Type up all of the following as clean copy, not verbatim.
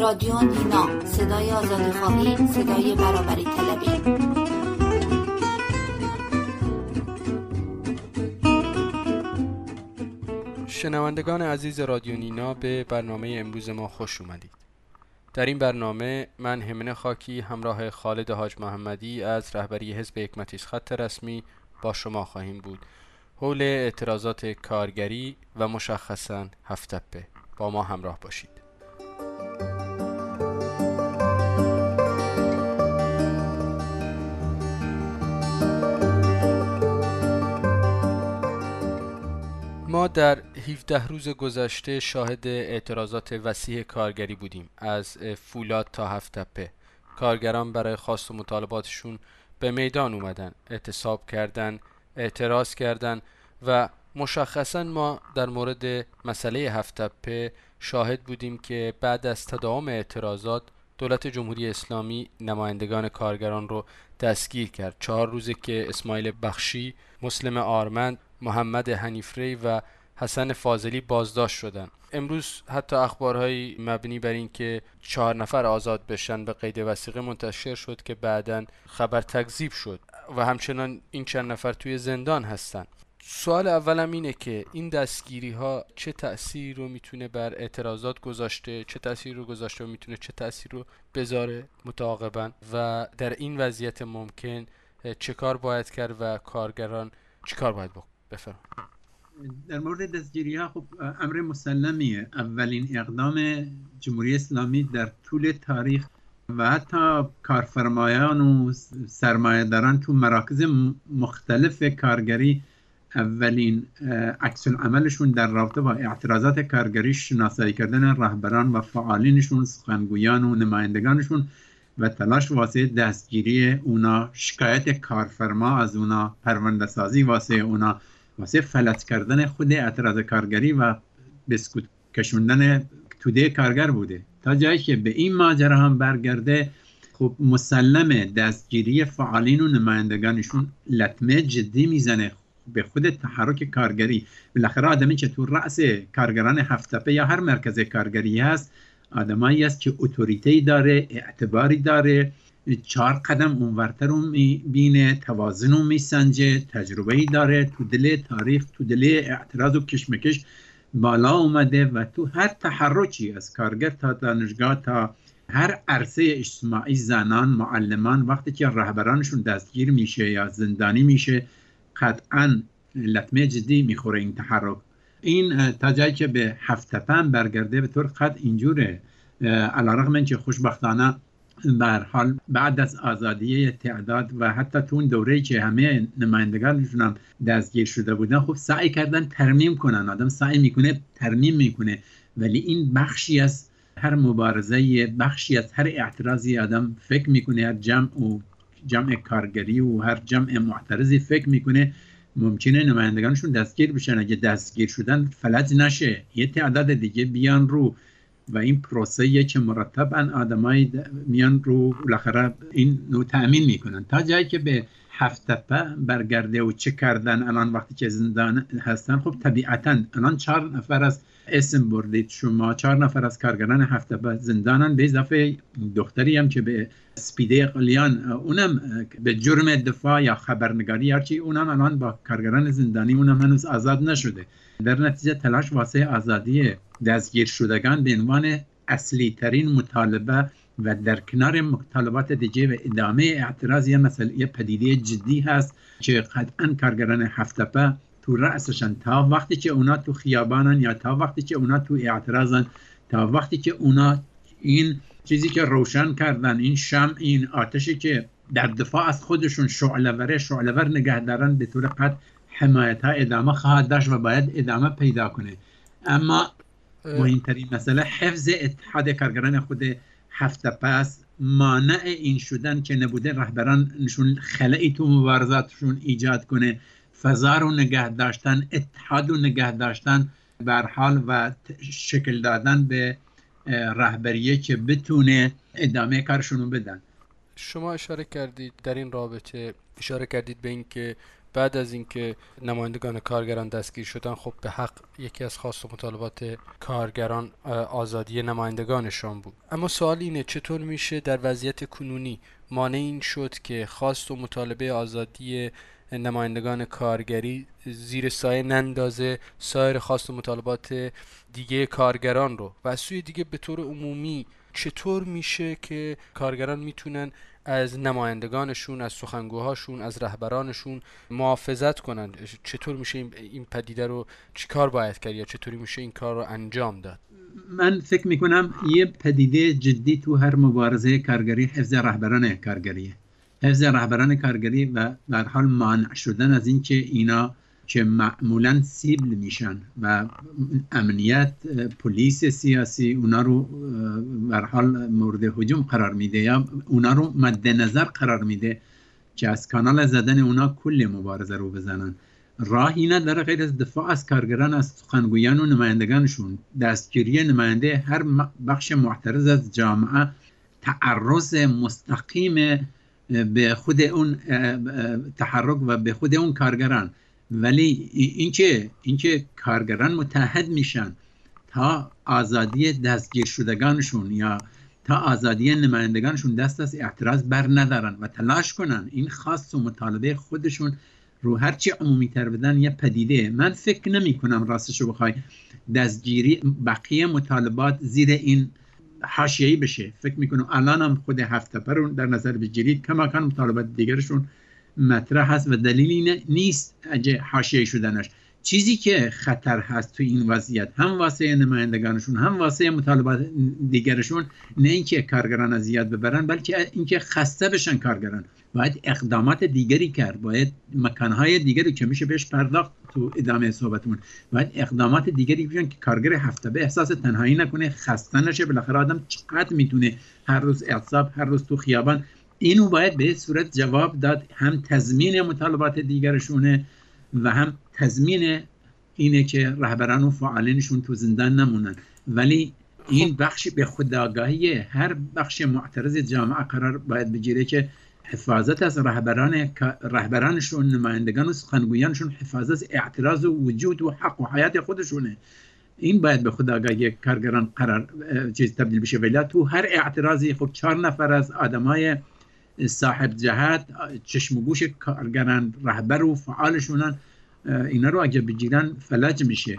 رادیو نینا، صدای آزادی‌خواهی، صدای برابری طلبی. شنوندگان عزیز رادیو نینا، به برنامه امروز ما خوش اومدید. در این برنامه من همین خاکی همراه خالد حاج محمدی از رهبری حزب حکمتیست خط رسمی با شما خواهیم بود حول اعتراضات کارگری و مشخصاً هفت تپه. با ما همراه باشید. ما در 17 روز گذشته شاهد اعتراضات وسیع کارگری بودیم، از فولاد تا هفت تپه. کارگران برای خواست و مطالباتشون به میدان اومدن، اعتصاب کردن، اعتراض کردن و مشخصا ما در مورد مسئله هفت تپه شاهد بودیم که بعد از تداوم اعتراضات دولت جمهوری اسلامی نمایندگان کارگران رو دستگیر کرد. 4 روزه که اسماعیل بخشی، مسلم آرمند، محمد حنیفری و حسن فاضلی بازداشت شدن. امروز حتی اخبارهایی مبنی بر این که 4 نفر آزاد بشن به قید وثیقه منتشر شد که بعداً خبر تکذیب شد و همچنان این چند نفر توی زندان هستن. سوال اولم اینه که این دستگیری ها چه تأثیری رو میتونه بر اعتراضات گذاشته، چه تأثیری رو گذاشته و میتونه چه تأثیری رو بذاره متعاقباً، و در این وضعیت ممکن چه کار باید کرد و کارگران چه کار باید بکنن؟ بفرمایید. در مورد دستگیری ها خب امر مسلمیه. اولین اقدام جمهوری اسلامی در طول تاریخ و حتی کارفرمایان و سرمایه‌داران تو مراکز مختلف کارگری اولین عکس العملشون در رابطه با اعتراضات کارگری شناسایی کردن رهبران و فعالینشون، سخنگویان و نمایندگانشون و تلاش واسه دستگیری اونا، شکایت کارفرما از اونا، پرونده سازی واسه اونا، واسه فلج کردن خود اعتراض کارگری و بسکوت کشوندن توده کارگر بوده. تا جایی که به این ماجرا هم برگرده، خب مسلمه دستگیری فعالین و نمایندگانشون لطمه جدی میزنه به خود تحرک کارگری. بالاخره آدمی که تو رأس کارگران هفت تپه یا هر مرکز کارگری هست، آدمایی است که اتوریتی داره، اعتباری داره، 4 قدم اونورتر رو میبینه، توازن رو میسنجه، تجربه‌ای داره، تو دل تاریخ، تو دل اعتراض و کشمکش بالا اومده و تو هر تحرکی از کارگر تا دانشگاه تا هر عرصه اجتماعی، زنان، معلمان، وقتی که رهبرانشون دستگیر میشه یا زندانی میشه، قطعاً لطمه جدی میخوره این تحرک. این تا جایی که به هفت تپه هم برگرده به طور قطع اینجوره. علیرغم اینکه خوشبختانه به هر حال بعد از آزادی تعداد و حتی تو اون دوره‌ای که همه نمایندگانشون هم دستگیر شده بودن، خب سعی کردن ترمیم کنن. آدم سعی میکنه ترمیم میکنه، ولی این بخشی از هر مبارزه، بخشی از هر اعتراضی آدم فکر میکنه، هر جمع کارگری و هر جمع معترضی فکر میکنه ممکنه نمایندگانشون دستگیر بشن. اگه دستگیر شدن فلج نشه، یه تعداد دیگه بیان رو و این پروسه‌ای که مرتباً آدمای میان رو بالاخره این رو تأمین میکنن تا جایی که به هفت تپه برگرده. و چه کردن الان وقتی که زندان هستن؟ خب طبیعتاً الان 4 نفر از اسم بردید شما، 4 نفر از کارگران هفت تپه زندانن، به اضافه دختری هم که به سپیده قلیان، اونم به جرم دفاع یا خبرنگاری هرچی، اونم الان با کارگران زندانی، اونم هنوز آزاد نشده. در نتیجه تلاش واسه آزادی دستگیر شدگان به عنوان اصلی ترین مطالبه و در کنار مطالبات دیگه و ادامه اعتراض یه مسئله پدیده جدی هست که قطعاً کارگران هفت تپه تو رأسشن. تا وقتی که اونا تو خیابانن یا تا وقتی که اونا تو اعتراضن، تا وقتی که اونا این چیزی که روشن کردن، این شمع، این آتشی که در دفاع از خودشون شعله‌ور نگه دارن، به طور قطع حمایت ها ادامه خواهد داشت و باید ادامه پیدا کنه. اما مهمترین مسئله حفظ اتحاد کارگران خود هفت تپه است. مانع این شدن که نبوده رهبرانشون خلایی تو مبارزاتشون ایجاد کنه، فضا رو نگه داشتن، اتحاد رو نگه داشتن به هر حال و شکل دادن به رهبریه که بتونه ادامه کارشون رو بدن. شما اشاره کردید در این رابطه، اشاره کردید به این که بعد از اینکه نمایندگان کارگران دستگیر شدن، خب به حق یکی از خواست و مطالبات کارگران آزادی نمایندگانشان بود. اما سوال اینه چطور میشه در وضعیت کنونی مانع این شد که خواست و مطالبه آزادی نمایندگان کارگری زیر سایه نندازه سایر خواست و مطالبات دیگه کارگران رو؟ و از سوی دیگه به طور عمومی چطور میشه که کارگران میتونن از نمایندگانشون، از سخنگوهاشون، از رهبرانشون محافظت کنن؟ چطور میشه این پدیده رو چیکار باید کرد یا چطوری میشه این کار رو انجام داد؟ من فکر میکنم یه پدیده جدی تو هر مبارزه کارگری حفظ رهبران کارگریه. حفظ رهبران کارگری و در حال مانع شدن از این که اینا که معمولاً سیبل میشن و امنیت، پلیس سیاسی اونا رو در حال مورد هجوم قرار میده یا اونا رو مد نظر قرار میده که از کانال زدن اونا کل مبارزه رو بزنن. راهی نداره غیر از دفاع از کارگران، از سخنگویان و نمایندگانشون. دستگیری نماینده هر بخش معترض از جامعه تعرض مستقیم به خود اون تحرک و به خود اون کارگران. ولی اینکه کارگران متحد میشن تا آزادی دستگیر شدگانشون یا تا آزادی نمایندگانشون دست از اعتراض بر ندارن و تلاش کنن این خواست و مطالبه خودشون رو هرچی عمومی تر بدن یه پدیده. من فکر نمی کنم راستشو بخوای دستگیری بقیه مطالبات زیر این حاشیه‌ای بشه. فکر میکنم الان هم خود هفت‌تپه رو در نظر بگیرید کماکان مطالبات دیگرشون مطرح هست و دلیلی نیست اگه حاشیه‌ای شدنش. چیزی که خطر هست تو این وضعیت هم واسه نمایندگانشون هم واسه مطالبات دیگرشون نه اینکه کارگران اذیت ببرن بلکه اینکه خسته بشن کارگران. باید اقدامات دیگری کرد، باید مکانهای دیگری که میشه بهش پرداخت تو ادامه صحبتمون، باید اقدامات دیگری بشن که کارگر هفت‌تپه احساس تنهایی نکنه، خسته نشه. بالاخره آدم چقدر میتونه هر روز اعتصاب، هر روز تو خیابان؟ اینو باید به صورت جواب داد. هم تضمین مطالبات دیگرشونه و هم تضمین اینه که رهبران و فعالینشون تو زندان نمونن. ولی این بخش به خودآگاهی هر بخش معترض جامعه قرار باید بگیره که حفاظت از رهبرانشون، نمایندگان و سخنگویانشون، حفاظت از اعتراض و وجود و حق و حیات خودشونه. این باید به خودآگاهی کارگران قرار تبدیل بشه. ولی تو هر اعتراضی خب 4 نفر از آدمای صاحب جهت، چشم و گوش کارگران، رهبر و فعالشونن، اینا رو اگه بگیرن فلج میشه.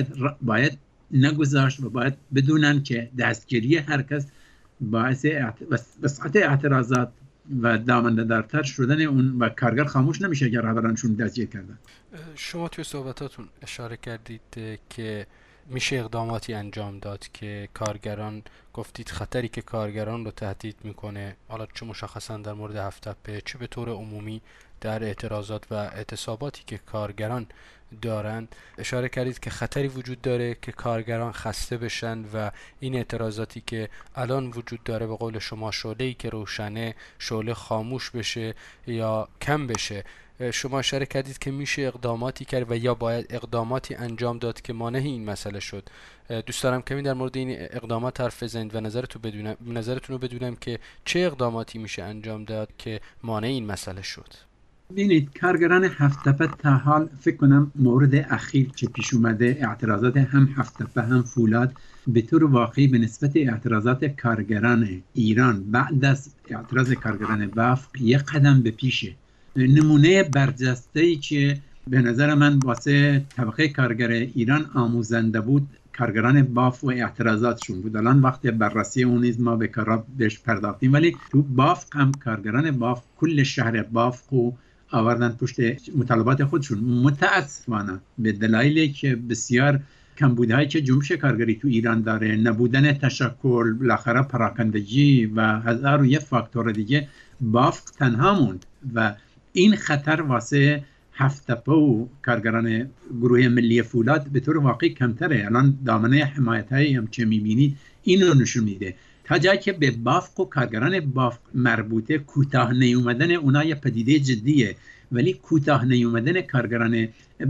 باید نگذاشت و باید بدونن که دستگیری هر کس باعث وسعت اعتراضات و دامنه‌دارتر شدن اون و کارگر خاموش نمیشه اگر رهبرانشون دستگیر کردن. شما توی صحبتاتون اشاره کردید که میشه اقداماتی انجام داد که کارگران، گفتید خطری که کارگران رو تهدید میکنه، حالا چه مشخصا در مورد هفت‌تپه چه به طور عمومی در اعتراضات و اعتصاباتی که کارگران دارن، اشاره کردید که خطری وجود داره که کارگران خسته بشن و این اعتراضاتی که الان وجود داره به قول شما شعله‌ای که روشنه، شعله خاموش بشه یا کم بشه. شما اشاره کردید که میشه اقداماتی کرد و یا باید اقداماتی انجام داد که مانع این مسئله شد. دوست دارم کمی در مورد این اقدامات حرف بزنید و نظرتون رو بدونم که چه اقداماتی میشه انجام داد که مانع این مسئله شد. ببینید کارگران هفت‌تپه تا حال فکر کنم مورد اخیر که پیش اومده اعتراضات هم هفت‌تپه هم فولاد به طور واقعی به نسبت اعتراضات کارگران ایران بعد از اعتراض کارگران وفق یک قدم به پیشه. نمونه برجسته‌ای که به نظر من واسه طبقه کارگر ایران آموزنده بود کارگران بافق و اعتراضاتشون بود. الان وقت بررسی اون نیز ما به کارا بهش پرداختیم، ولی تو بافق هم کارگران بافق کل شهر بافق و آوردن پشت مطالبات خودشون. متاسفانه به دلایلی که بسیار کمبودهایی که جنبش کارگری تو ایران داره، نبودن تشکل، بالاخره پراکندگی و هزار و یک فاکتور دیگه، بافق تنها موند و این خطر واسه هفت‌تپه و کارگران گروه ملی فولاد به طور واقعی کمتره. الان دامنه حمایتایی هم که میبینید این رو نشون میده. تا جایی که به بافق و کارگران بافق مربوطه، کوتاه نیومدن اونا یه پدیده جدیه، ولی کوتاه نیومدن کارگران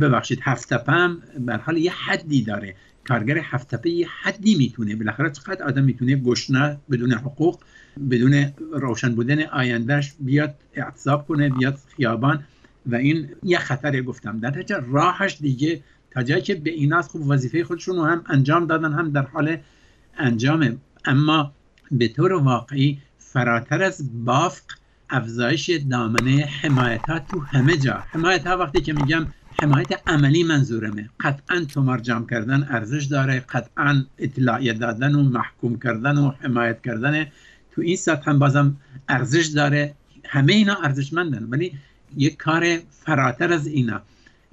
هفت‌تپه هم به هر حال یه حدی داره. کارگر هفت‌تپه یه حدی میتونه، بالاخره چقدر آدم میتونه گشنه بدون حقوق، بدون روشن بودن آیندهش بیاد اعتصاب کنه، بیاد خیابان. و این یه خطره گفتم. در نتیجه راهش دیگه تا جایی که به ایناست خوب وظیفه خودشون رو هم انجام دادن، هم در حال انجامه، اما به طور واقعی فراتر از بافق افزایش دامنه حمایت ها تو همه جا. حمایت ها وقتی که میگم حمایت عملی منظورمه، قطعا تومار جمع کردن ارزش داره، قطعا اطلاعیه دادن و محکوم کردن و حمایت کردن تو این سطح هم بازم ارزش داره، همه اینا ارزشمندن، ولی یک کار فراتر از اینا،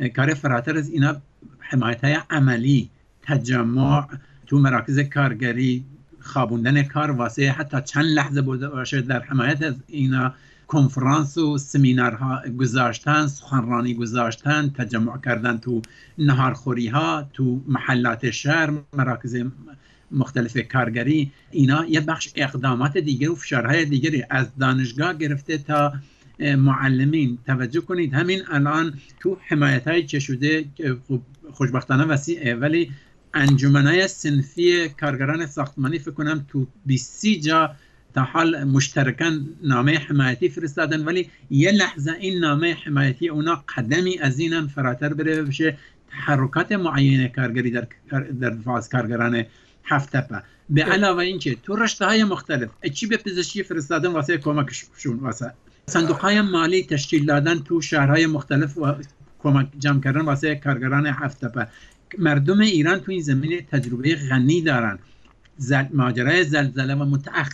حمایت های عملی، تجمع تو مراکز کارگری، خوابوندن کار واسه حتی چند لحظه باشه، در حمایت از اینا کنفرانس و سمینارها گذاشتن، سخنرانی گذاشتن، تجمع کردن تو نهارخوری ها، تو محلات شهر، مراکز مختلف کارگری، اینا یه بخش اقدامات دیگر و فشارهای دیگری از دانشگاه گرفته تا معلمین. توجه کنید همین الان تو حمایت‌های که شده خوشبختانه وسیعه، ولی انجمنهای صنفی کارگران ساختمانی فکر کنم تو 20 جا تا حال مشترکاً نامه حمایتی فرستادن، ولی یه لحظه این نامه حمایتی اونا قدمی از اینم فراتر بره بشه تحرکات معین کارگری در دفاع از کارگران هفت تپه. به علاوه اینکه تو رشته‌های مختلف چی به پزشکی فرستادن واسه کمکشون، واسه صندوق‌های مالی تشکیل دادن تو شهرهای مختلف و کمک جمع کردن واسه کارگران هفت تپه. مردم ایران تو این زمینه تجربه غنی دارن. ماجرای زلزله و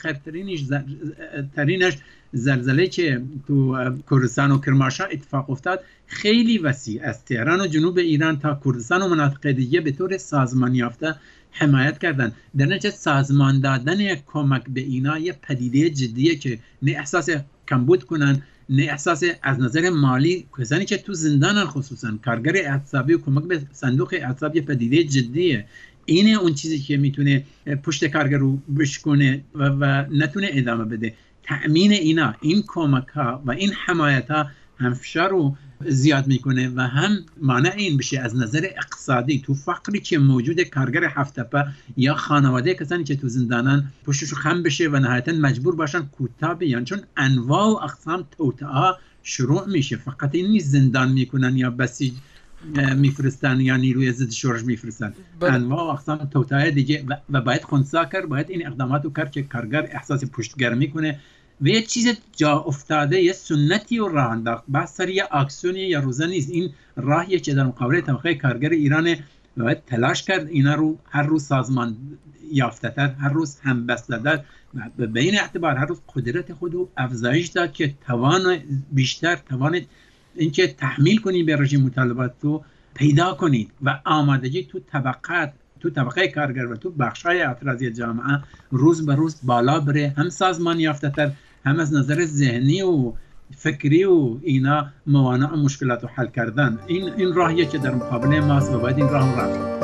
متأخرترینش زلزله که تو کردستان و کرمانشاه اتفاق افتاد خیلی وسیع، از تهران و جنوب ایران تا کردستان و مناطق دیگه به طور سازمان یافته حمایت کردن. در نتیجه سازمان دادن کمک به اینا یه پدیده جدیه که نه احساس کمبود کنن، نه احساس از نظر مالی، کسانی که تو زندانن خصوصا کارگر اعتصابی و کمک به صندوق اعتصاب یه پدیده جدیه. اینه اون چیزی که میتونه پشت کارگر رو بشکنه و نتونه ادامه بده. تأمین اینا، این کمک ها و این حمایت ها هم فشار رو زیاد میکنه و هم مانع این بشه از نظر اقتصادی تو فقری که موجود کارگر هفت تپه یا خانواده کسانی که تو زندانن پشتشو خم بشه و نهایتا مجبور باشن کوتاه بیان، چون انواع و اقسام توطئه شروع میشه. فقط این نیست زندان میکنن یا بسیج میفرستن یا نیروی ضد شورش میفرستن، انواع و اقسام توطئه دیگه و باید خنثی کرد، باید این اقداماتو کرد که کارگر احساس پشتگرمی کنه و یه چیز جا افتاده، یه سنتی رو راه انداخت. بس سر یه اکسیونی یا روزه نیست، این راهیه که در مقابل طبقه کارگر ایران باید تلاش کرد اینا رو هر روز سازمان یافته‌تر، هر روز همبسته‌تر، به این اعتبار هر روز قدرت خود رو افزایش داد که توان بیشتر، توان اینکه تحمیل کنی به رژیم مطالبات رو پیدا کنید و آمادگی تو طبقه کارگر و تو بخش‌های اعتراضی جامعه روز به روز بالا بره، هم سازمان یافته‌تر، هم از نظر ذهنی و فکری و اینا موانع و مشکلات رو حل کردن. این راهیه که در مقابل ماست و باید این راه رفت.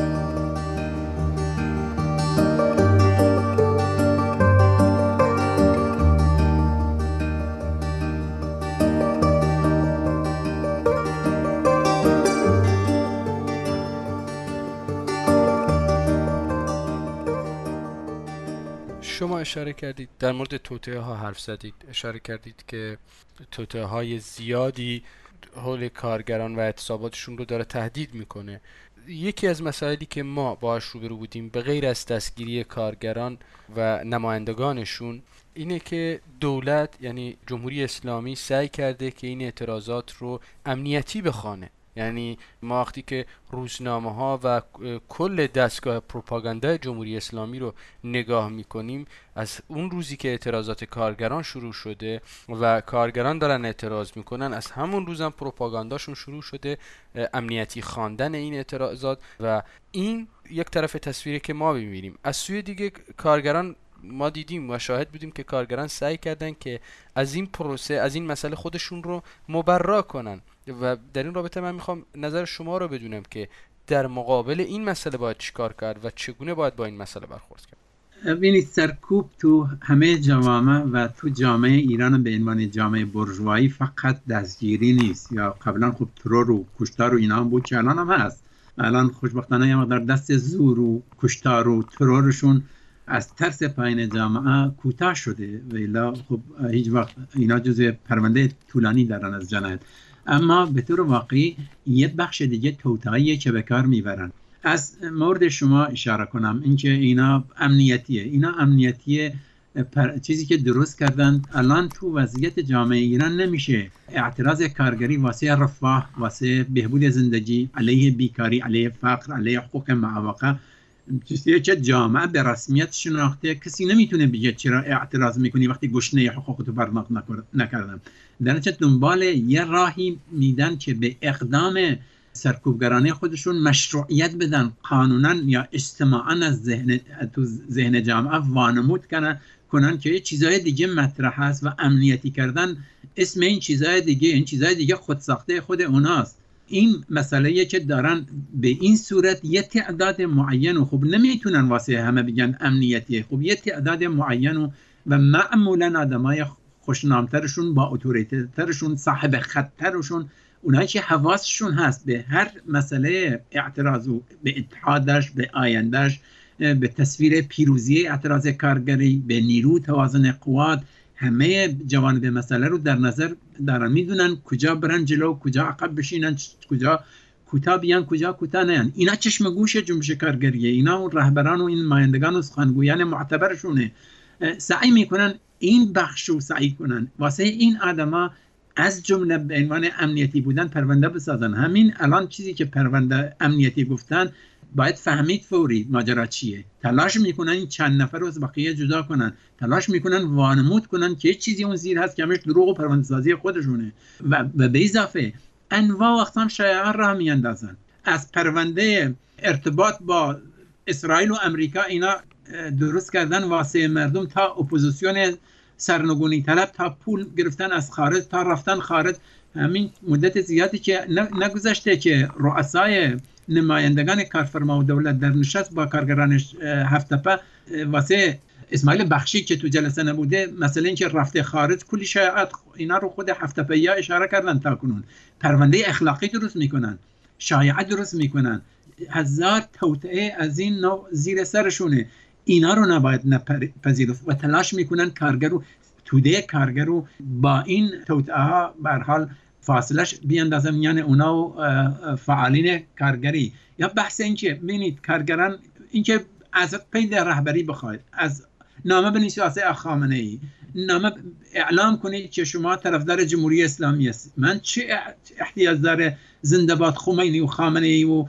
شما اشاره کردید در مورد توطئه ها حرف زدید، اشاره کردید که توطئه های زیادی حول کارگران و اعتصاباتشون رو داره تهدید میکنه. یکی از مسائلی که ما باهاش روبرو بودیم به غیر از دستگیری کارگران و نمایندگانشون اینه که دولت یعنی جمهوری اسلامی سعی کرده که این اعتراضات رو امنیتی بخوانه. یعنی ما وقتی که روزنامه ها و کل دستگاه پروپاگاندای جمهوری اسلامی رو نگاه میکنیم، از اون روزی که اعتراضات کارگران شروع شده و کارگران دارن اعتراض میکنن، از همون روزم پروپاگانداشون شروع شده امنیتی خواندن این اعتراضات و این یک طرف تصویری که ما میبینیم. از سوی دیگه کارگران ما دیدیم و شاهد بودیم که کارگران سعی کردن که از این پروسه، از این مسئله خودشون رو مبرا کنن و در این رابطه من میخوام نظر شما رو بدونم که در مقابل این مسئله باید چیکار کرد و چگونه باید با این مسئله برخورد کرد. ببینید سرکوب تو همه جوامع و تو جامعه ایران به عنوان جامعه بورژوایی فقط دستگیری نیست، یا قبلا خب ترور و کشتار و اینا هم بود که الان هم هست. الان خوشبختانه یه مقدار دست زور و کشتار و ترورشون از ترس پایین جامعه کوتاه شده و الا خب هیچ وقت اینا جزء پرونده طولانی دارن از جنایت. اما به طور واقعی یه بخش دیگه توطئه‌ایه که به کار میبرن. از مورد شما اشاره کنم اینکه اینا امنیتیه چیزی که درست کردن. الان تو وضعیت جامعه ایران نمیشه اعتراض کارگری واسه رفاه، واسه بهبود زندگی، علیه بیکاری، علیه فقر، علیه حقوق معوقه، چیزی که جامعه به رسمیت شناخته، کسی نمیتونه بگه چرا اعتراض میکنی وقتی گشنه حقوقتو پرداخت نکردن. در نتیجه دنبال یه راهی میدن که به اقدام سرکوبگرانه خودشون مشروعیت بدن، قانونا یا اجتماعاً از ذهن جامعه وانمود کنن که چیزای دیگه مطرح هست و امنیتی کردن اسم این چیزای دیگه خودساخته خود اوناست. این مسئله‌ایه که دارن به این صورت یه تعداد معین و خب نمیتونن واسه همه بگن امنیتیه، خب یه تعداد معین و معمولا آدمای خوشنامترشون، با اتوریترشون، صاحب خطرشون، اونایی که حواسشون هست به هر مسئله اعتراض و به اتحادش، به آیندهش، به تصویر پیروزی اعتراض کارگری، به نیرو توازن قوات، همه جوانب مسئله رو در نظر دارن، میدونن کجا برن جلو، کجا عقب بشینن، کجا کوتاه بیان، کجا کوتاه نیان. اینا چشم گوش جنبش کارگریه، اینا اون رهبران و این نمایندگان و سخنگویان معتبرشونه. سعی میکنن این بخشو سعی کنن واسه این آدما از جمله به عنوان امنیتی بودن پرونده بسازن. همین الان چیزی که پرونده امنیتی گفتن باید فهمید فوری ماجرا چیه. تلاش میکنن این چند نفر رو از بقیه جدا کنن، تلاش میکنن وانمود کنن که چیزی اون زیر هست که همش دروغ و پرونده سازی خودشونه و به اضافه انواع وقت هم شایعه راه میاندازن. از پرونده ارتباط با اسرائیل و امریکا اینا درست کردن واسه مردم تا اپوزیسیون سرنگونی طلب، تا پول گرفتن از خارج، تا رفتن خارج. همین مدت زیادی که نگذشته که رؤسای نمایندگان کارفرما و دولت در نشست با کارگران هفت‌تپه واسه اسماعیل بخشی که تو جلسه نبوده، مثلا اینکه رفته خارج، کلی شایعات اینا رو خود هفت‌تپه‌یا اشاره کردن. تا کنون پرونده اخلاقی درست میکنن، شایعه درست میکنن، هزار توطئه از این نوع زیر سرشونه. اینا رو نباید نپذیرفت و تلاش میکنن توده کارگر رو با این توطئه ها به هر حال فاصلش بیاندازن میان اونا و فعالین کارگری. یا بحث این که ببینید کارگران اینکه از پید رهبری بخواید، از نامه بنویسید واسه خامنه‌ای، نامه اعلام کنید که شما طرفدار جمهوری اسلامی هستید. من چه احتیاج داره زنده باد خمینی و خامنه‌ای و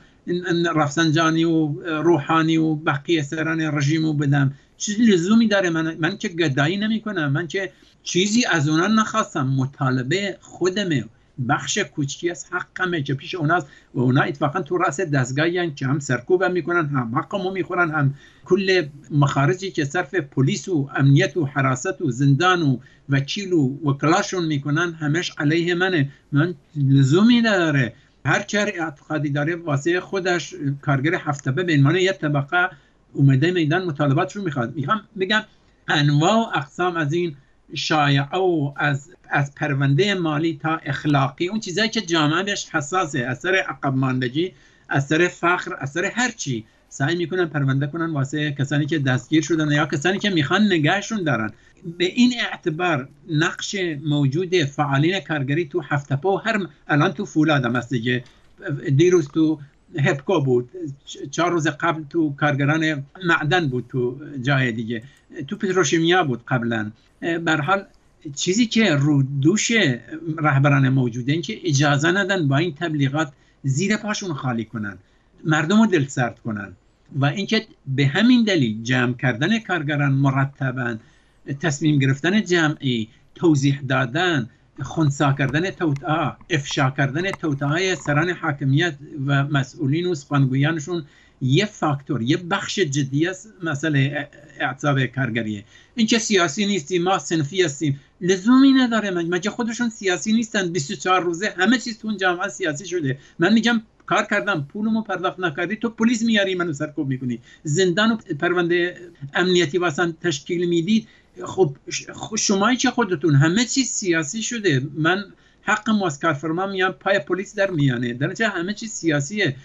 رفسنجانی و روحانی و بقیه سران رژیمو بدم؟ چیزی لزومی داره؟ من که گدایی نمی کنم، من که چیزی از اونا نخواستم. مطالبه خودمه، بخش کوچکی از حقمه که پیش اوناست و اونا اتفاقا تو راس دستگاهی که هم سرکوب میکنن، هم حقمو میخورن، هم کل مخارجی که صرف پلیس و امنیت و حراست و زندان و وکیل و وکلاشون میکنن همش علیه منه. من لزومی نداره. هر چهر اعتقادی داره واسه خودش. کارگر هفت‌تپه به عنوان یک طبقه اومده میدان مطالباتش رو میخواد. میخوام بگم انواع و اقسام از این شایعه و از پرونده مالی تا اخلاقی، اون چیزایی که جامعه بهش حساسه، اثر عقب ماندگی، اثر فقر، اثر هر چی، سعی میکنن پرونده کنن واسه کسانی که دستگیر شدن یا کسانی که میخوان نگهشون دارن. به این اعتبار نقش موجود فعالین کارگری تو هفت‌تپه و الان تو فولاد هم هست دیگه، دیروز تو هپکو بود، 4 روز قبل تو کارگران معدن بود، تو جای دیگه تو پتروشیمیا بود قبلا. به هر حال چیزی که رو دوش رهبران موجوده این که اجازه ندن با این تبلیغات زیر پاشون خالی کنن، مردم رو دلسرد کنن و اینکه به همین دلیل جمع کردن کارگران مرتباً، تصمیم گرفتن جمعی، توضیح دادن، خنثی کردن توطئه، افشا کردن توطئه‌های سران حاکمیت و مسئولین و سخنگویانشون یه فاکتور، یه بخش جدی از مسئله اعتصاب کارگریه. این که سیاسی نیستیم، ما صنفی هستیم، لزومی نداره. مگه خودشون سیاسی نیستن؟ 24 روزه همه چیز تو اون جامعه سیاسی شده. من میگم کار کردم، پولمو پرداخت نکردی، تو پلیس میاری منو سرکوب میکنی، زندان و پرونده امنیتی واسه تشکیل میدید. خب شمایی که خودتون همه چیز سیاسی شده. من حق از کارفرما میام پای پلیس در میانه، در نتیجه همه چیز سیاسیه.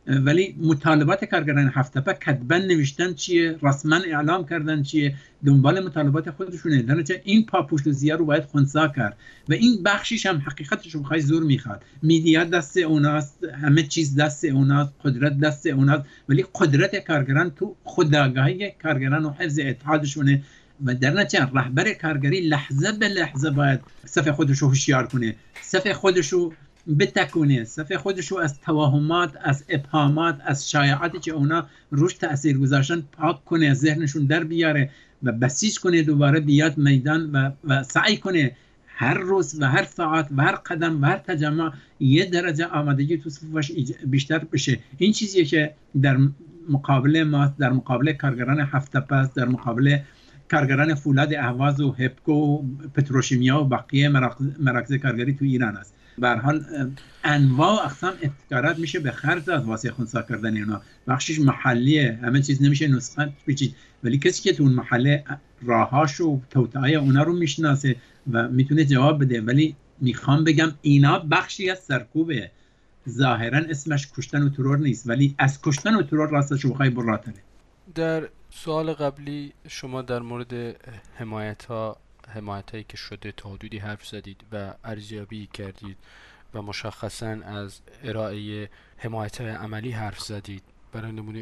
ولی مطالبات کارگران هفت‌تپه کتباً نوشتن چیه، رسما اعلام کردن چیه، دنبال مطالبات خودشونه. درنچه این پاپوشلوزیه رو باید خنثی کرد و این بخشیش هم حقیقتش رو بخوای زور میخواد. میدیا دست اوناست، همه چیز دست اوناست، قدرت دست اوناست، ولی قدرت کارگران تو خودآگاهی کارگران و حفظ اتحادشونه و در نتیجه رهبر کارگری لحظه به لحظه باید صف خودش رو هوشیار کنه، صف خودش رو بتکونه، صف خودش رو از توهمات، از ابهامات، از شایعاتی که اونا روش تأثیر گذاشتن پاک کنه، ذهنشون در بیاره و بسیج کنه، دوباره بیاد میدان و سعی کنه هر روز و هر ساعت و هر قدم و هر تجمع یه درجه آمادگی تو صفوفش بیشتر بشه. این چیزیه که در مقابل ما، در مقابل کارگران هفت‌تپه، در مقابل کارگران فولاد اهواز و هپکو و پتروشیمیا و بقیه مراکز کارگری تو ایران است. به هر حال انواع و اقسام ابتکارات میشه به خرج داد واسه خنثی کردن اینا. بخشش محلیه، همه چیز نمیشه نسخه بچید، ولی کسی که تو اون محله راهاش و توطئه اونا رو میشناسه و میتونه جواب بده. ولی میخوام بگم اینا بخشی از سرکوبه. ظاهرا اسمش کشتن و ترور نیست، ولی از کشتن و ترور راستش رو بخوای بالاتره. در سوال قبلی شما در مورد حمایت‌هایی که شده تا حدودی حرف زدید و ارزیابی کردید و مشخصاً از ارائه حمایت‌های عملی حرف زدید. برای نمونه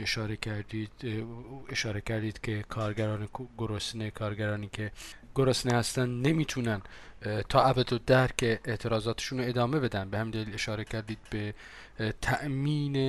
اشاره کردید که کارگران گرسنه، کارگرانی که گرسنه هستن نمیتونن تا ابدالدهر که اعتراضاتشون رو ادامه بدن. به همین دلیل اشاره کردید به تأمین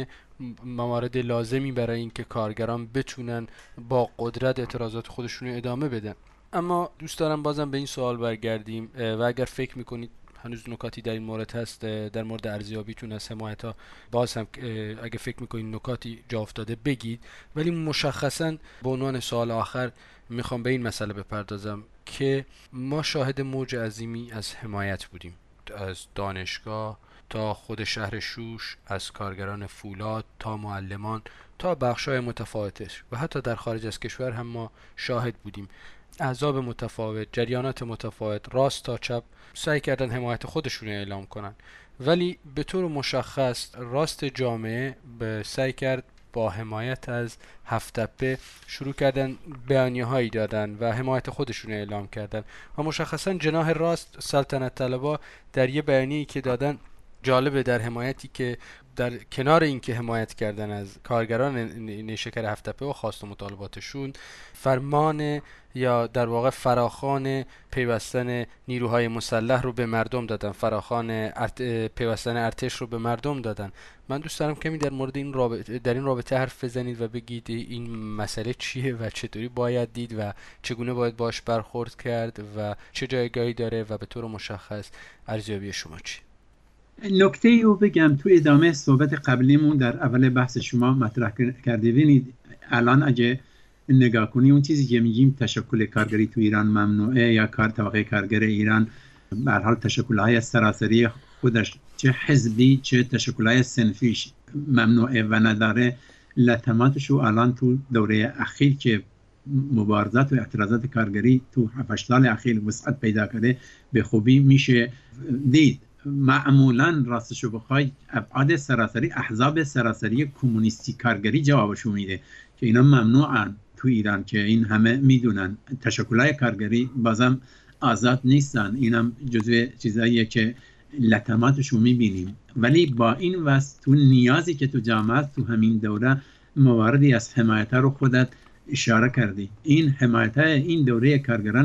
موارد لازمی برای اینکه کارگران بتونن با قدرت اعتراضات خودشون رو ادامه بدن. اما دوست دارم بازم به این سوال برگردیم و اگر فکر میکنید هنوز نکاتی در این مورد هست در مورد ارزیابیتون از حمایت‌ها، باز هم اگه فکر میکنید نکاتی جا افتاده بگید. ولی مشخصاً به عنوان سوال آخر میخوام به این مسئله بپردازم که ما شاهد موج عظیمی از حمایت بودیم، از دانشگاه تا خود شهر شوش، از کارگران فولاد تا معلمان تا بخش‌های متفاوتش و حتی در خارج از کشور هم ما شاهد بودیم. احزاب متفاوت، جریانات متفاوت، راست تا چپ سعی کردن حمایت خودشون اعلام کنن، ولی به طور مشخص راست جامعه سعی کرد با حمایت از هفت‌تپه شروع کردن بیانیه‌هایی دادن و حمایت خودشون اعلام کردن و مشخصا جناح راست سلطنت طلبا در یه بیانیه‌ای که دادن جالبه، در حمایتی که در کنار اینکه حمایت کردن از کارگران نیشکر هفت‌تپه و خواست و مطالباتشون، فرمان یا در واقع فراخوان پیوستن نیروهای مسلح رو به مردم دادن، فراخوان پیوستن ارتش رو به مردم دادن. من دوست دارم کمی در مورد این رابطه حرف بزنید و بگید این مسئله چیه و چطوری باید دید و چگونه باید باش برخورد کرد و چه جایگاهی داره و به طور مشخص ارزیابی شما چیه؟ نکته ای رو بگم تو ادامه صحبت قبلیمون در اول بحث شما مطرح کردید. ببینید الان اگه نگاه کنی اون چیزی که میگیم تشکل کارگری تو ایران ممنوعه یا طبقه کارگر ایران به هر حال تشکل‌های سراسری خودش چه حزبی چه تشکل‌های صنفیش ممنوعه و نداره، لطماتش رو الان تو دوره اخیر که مبارزات و اعتراضات کارگری تو 7 سال اخیر وسعت پیدا کرده به خوبی میشه دید. معمولا راستشو بخوای ابعاد سراسری احزاب سراسری کمونیستی کارگری جوابشو میده که اینا ممنوعن تو ایران، که این همه میدونن. تشکل‌های کارگری بازم آزاد نیستن، اینم جزو چیزاییه که لطماتشو میبینیم. ولی با این واسه تو نیازی که تو جامعه تو همین دوره مواردی از حمایت رو خودت اشاره کردی. این حمایت این دوره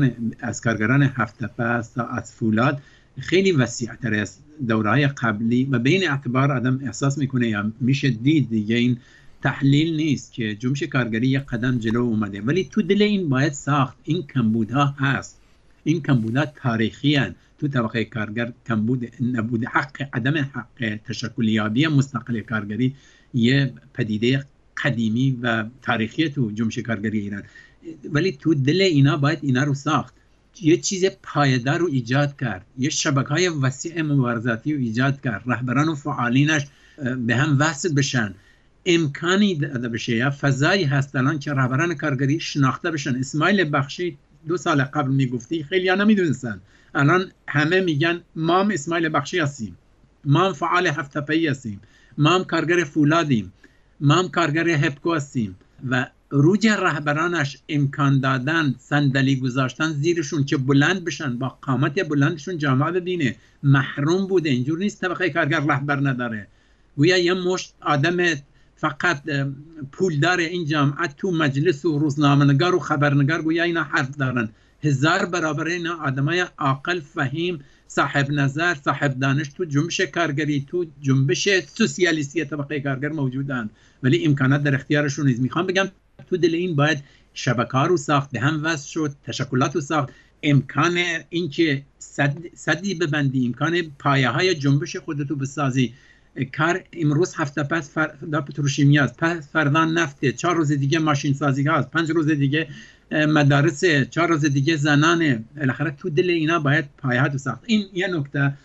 از کارگران هفت‌تپه است تا از فولاد خیلی وسیع‌تر از دوره‌های قبلی و به این اعتبار آدم احساس میکنه یا میشه دید دیگه این تحلیل نیست که جنبش کارگری یک قدم جلو اومده، ولی تو دل این باید ساخت. این کمبودها هست، این کمبودها تاریخی هستند. تو طبقه کارگر کمبود نبود عدم حق تشکلیابی مستقل کارگری یه پدیده قدیمی و تاریخی تو جنبش کارگری ایران، ولی تو دل اینا باید اینا رو ساخت، یه چیز پایدار رو ایجاد کرد، یه شبکه‌های وسیع مبارزاتی رو ایجاد کرد، رهبران و فعالینش به هم وصل بشن، امکانی داده بشه یا فضایی هست الان که رهبران کارگری شناخته بشن. اسماعیل بخشی 2 سال قبل میگفتی خیلی ها نمیدونستن، الان همه میگن ما هم اسماعیل بخشی هستیم، ما هم فعال هفت‌تپه‌ای هستیم، ما هم کارگر فولادیم. ما هم کارگر هپکو هستیم و روج رهبرانش امکان دادن، صندلی گذاشتن زیرشون که بلند بشن، با قامت بلندشون جامعه ببینه. محروم بوده. اینجور نیست طبقه کارگر رهبر نداره. گویا یه مشت آدم فقط پول داره این جامعه تو مجلس و روزنامه‌نگار و خبرنگار گویا اینا حرف دارن. 1000 برابر اینا آدمای عاقل، فهیم، صاحب نظر، صاحب دانش تو جنبش کارگری، تو جنبش سوسیالیستی طبقه کارگر موجودن، ولی امکانات در اختیارشون نیست. میخوام بگم تو دل این باید شبکه‌ها رو ساخت، به هم وصل شد، تشکلات رو ساخت، امکان اینکه صدی ببندی، امکان پایه‌های جنبش خودتو بسازی. کار امروز هفته پس پتروشیمی است، پس فردا نفته، 4 روز دیگه ماشین سازی هست، 5 روز دیگه مدارس، 4 روز دیگه زنانه. بالاخره تو دل اینا باید پایه‌ها رو ساخت. این یه نکته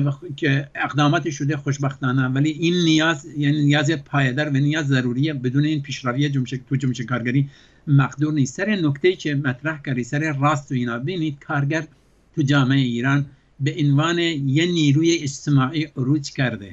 که اقداماتی شده خوشبختانه، ولی این نیاز پایدار و نیاز ضروریه. بدون این پیشروی جنبش کارگری مقدور نیست. سر نکته‌ای که مطرح کردی سر راست و اینا، ببینید کارگر تو جامعه ایران به عنوان یه نیروی اجتماعی عروج کرده.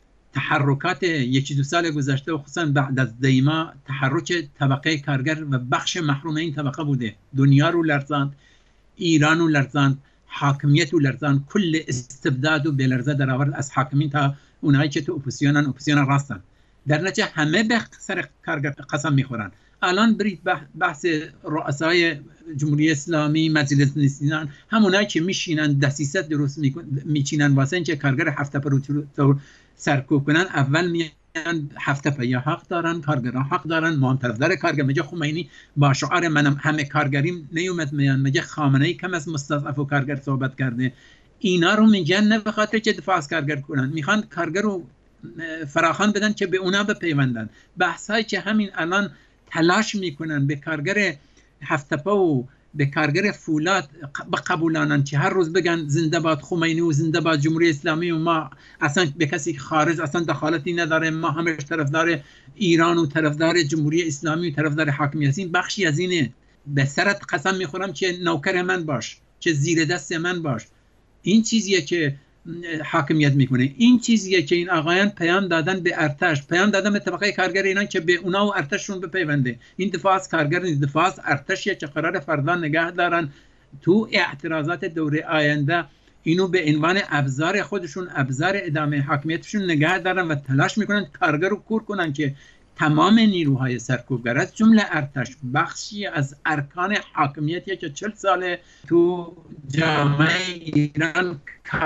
تحرکات 1-2 سال گذشته و خصوصا بعد از دیما تحرک طبقه کارگر و بخش محروم این طبقه بوده. دنیا رو لرزاند، ایران رو لرزاند، حاکمیت رو لرزاند، کل استبداد و بلرزه در آورد از حاکمین تا اونایی که تو اپوزیسیونن راستن. در نتیجه همه به سر کارگر قسم میخورن. الان برید بحث رؤسای جمهوری اسلامی، مجلس نشینان، همونایی که میشینن دسیسه درست میچینن واسه اینکه کارگر هفته پر سرکوب کنن. اول میان هفته پیا حق دارن، کارگرها حق دارن، ما هم طرفدار کارگر. میگه خمینی با شعار منم همه کارگریم نیومد میان. میگه خامنه‌ای کم از مستضعف و کارگر صحبت کرده. اینا رو میگن نه به خاطر که دفاع از کارگر کنن، میخوان کارگر رو فراخوان بدن که به اونا بپیوندن. بحثایی که همین الان تلاش میکنن به کارگر هفته پا و به کارگر فولاد بقبولانن که هر روز بگن زنده باد خمینی و زنده باد جمهوری اسلامی و ما اصلا به کسی خارج اصلا دخالتی نداره، ما همش طرفدار ایران و طرفدار جمهوری اسلامی و طرفدار حاکمیت هستیم. بخشی از اینه. به سرت قسم میخورم که نوکر من باش، که زیر دست من باش. این چیزیه که حاکمیت میکنه. این چیزیه که این آقایان پیام دادن به ارتش، پیام دادن به طبقه کارگر اینا که به اونا و ارتششون بپیونده. این دفاع از کارگر نیست، دفاع از ارتشیه که قرار فردا نگه دارن تو اعتراضات دوره آینده اینو به عنوان ابزار خودشون، ابزار ادامه حاکمیتشون نگه دارن و تلاش میکنن کارگر رو کور کنن که تمام نیروهای سرکوبگر از جمله ارتش بخشی از ارکان حاکمیتیه که 40 ساله تو جامعه ایران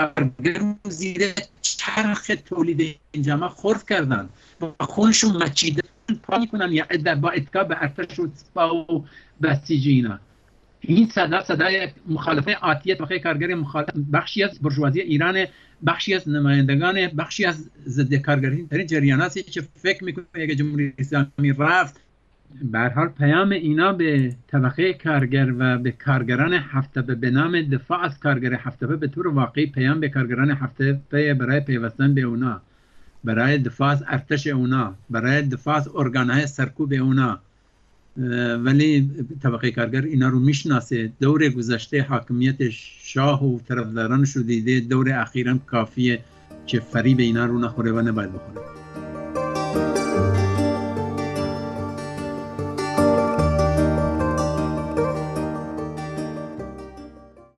کارگر زیر چرخ تولید این جامعه خرد کردن و خونشون مچیدن پا میکنن یا با اتکا به ارتش و سپاه و بسیجی اینا. این صدای مخالفه آتیه طبقه کارگر بخشی از برجوازی ایران، بخشی از نمایندگان، بخشی از ضد کارگری در این جریاناتی که فکر میکنه اگه جمهوری اسلامی رفت. به هر حال پیام اینا به طبقه کارگر و به کارگران هفته به نام دفاع از کارگر هفته به طور واقعی پیام به کارگران هفته برای پیوستن به اونا، برای دفاع از ارتش اونا، برای دفاع از ارگانهای سرکوب اونا. ولی طبقه کارگر اینا رو میشناسه. دور گذشته حاکمیت شاه و طرفدارانش رو دیده، دور اخیرا کافیه که فریب اینا رو نخوره و نباید بخوره.